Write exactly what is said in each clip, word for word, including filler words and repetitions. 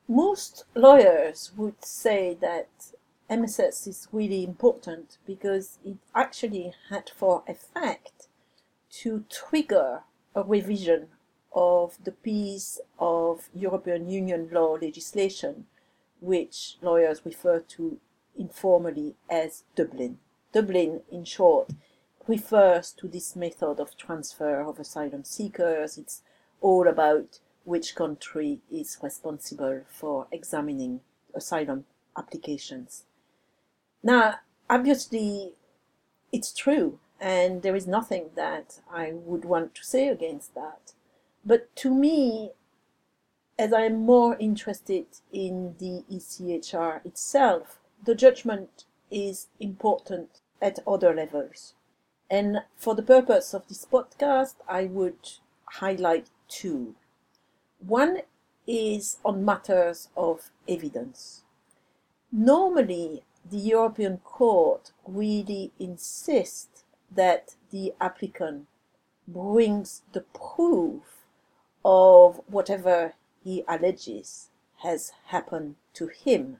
Most lawyers would say that M S S is really important because it actually had for effect to trigger a revision of the piece of European Union law legislation, which lawyers refer to informally as Dublin. Dublin, in short, refers to this method of transfer of asylum seekers. It's all about which country is responsible for examining asylum applications. Now, obviously, it's true, and there is nothing that I would want to say against that. But to me, as I am more interested in the E C H R itself, the judgment is important at other levels. And for the purpose of this podcast, I would highlight two. One is on matters of evidence. Normally, the European Court really insists that the applicant brings the proof of whatever he alleges has happened to him.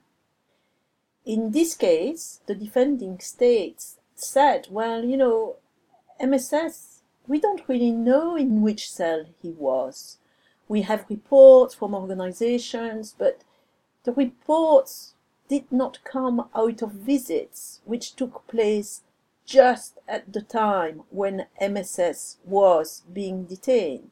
In this case, the defending states said, well, you know, M S S, we don't really know in which cell he was. We have reports from organizations, but the reports did not come out of visits which took place just at the time when M S S was being detained.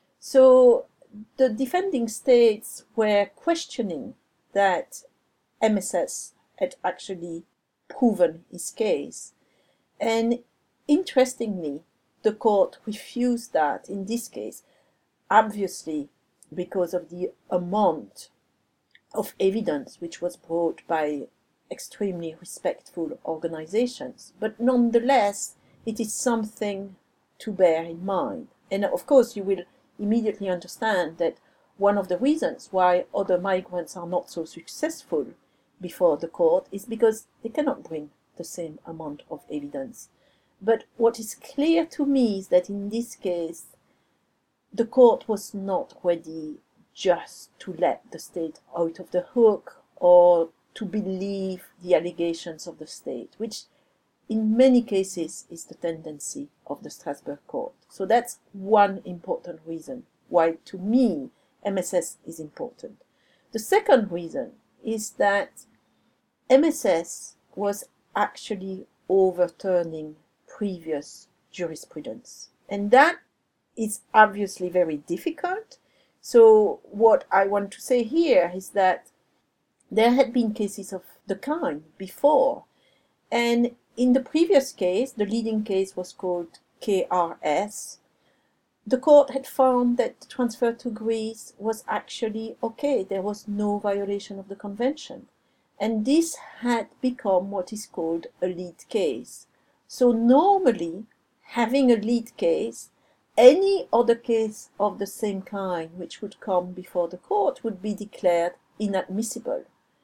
So the defending states were questioning that M S S had actually proven his case. And interestingly, the court refused that in this case, obviously because of the amount of evidence which was brought by extremely respectful organizations. But nonetheless, it is something to bear in mind. And of course, you will immediately understand that one of the reasons why other migrants are not so successful before the court is because they cannot bring the same amount of evidence. But what is clear to me is that in this case, the court was not ready just to let the state out of the hook or to believe the allegations of the state, which in many cases is the tendency of the Strasbourg court. So that's one important reason why, to me, M S S is important. The second reason is that M S S was actually overturning previous jurisprudence. And that is obviously very difficult. So what I want to say here is that there had been cases of the kind before. And in the previous case, the leading case was called K R S. The court had found that the transfer to Greece was actually okay. There was no violation of the convention. And this had become what is called a lead case. So normally, having a lead case, any other case of the same kind which would come before the court would be declared inadmissible.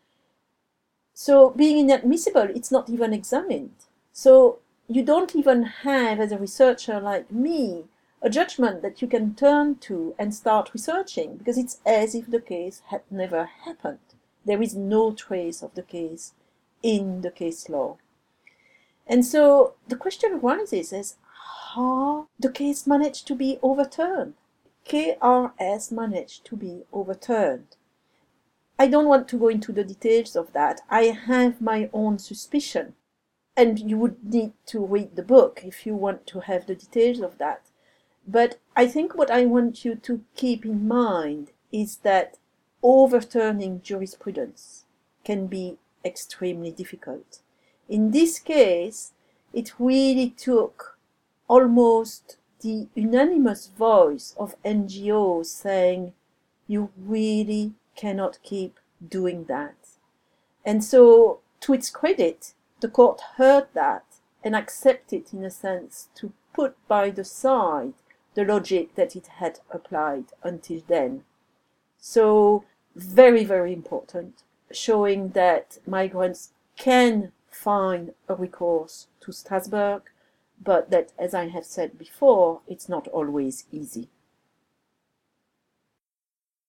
So being inadmissible, it's not even examined. So you don't even have, as a researcher like me, a judgment that you can turn to and start researching, because it's as if the case had never happened. There is no trace of the case in the case law. And so the question arises as how the case managed to be overturned. K R S managed to be overturned. I don't want to go into the details of that. I have my own suspicion. And you would need to read the book if you want to have the details of that. But I think what I want you to keep in mind is that overturning jurisprudence can be extremely difficult. In this case, it really took almost the unanimous voice of N G Os saying, you really cannot keep doing that. And so, to its credit, the court heard that and accepted, in a sense, to put by the side the logic that it had applied until then. So, very, very important, showing that migrants can find a recourse to Strasbourg, but that, as I have said before, it's not always easy.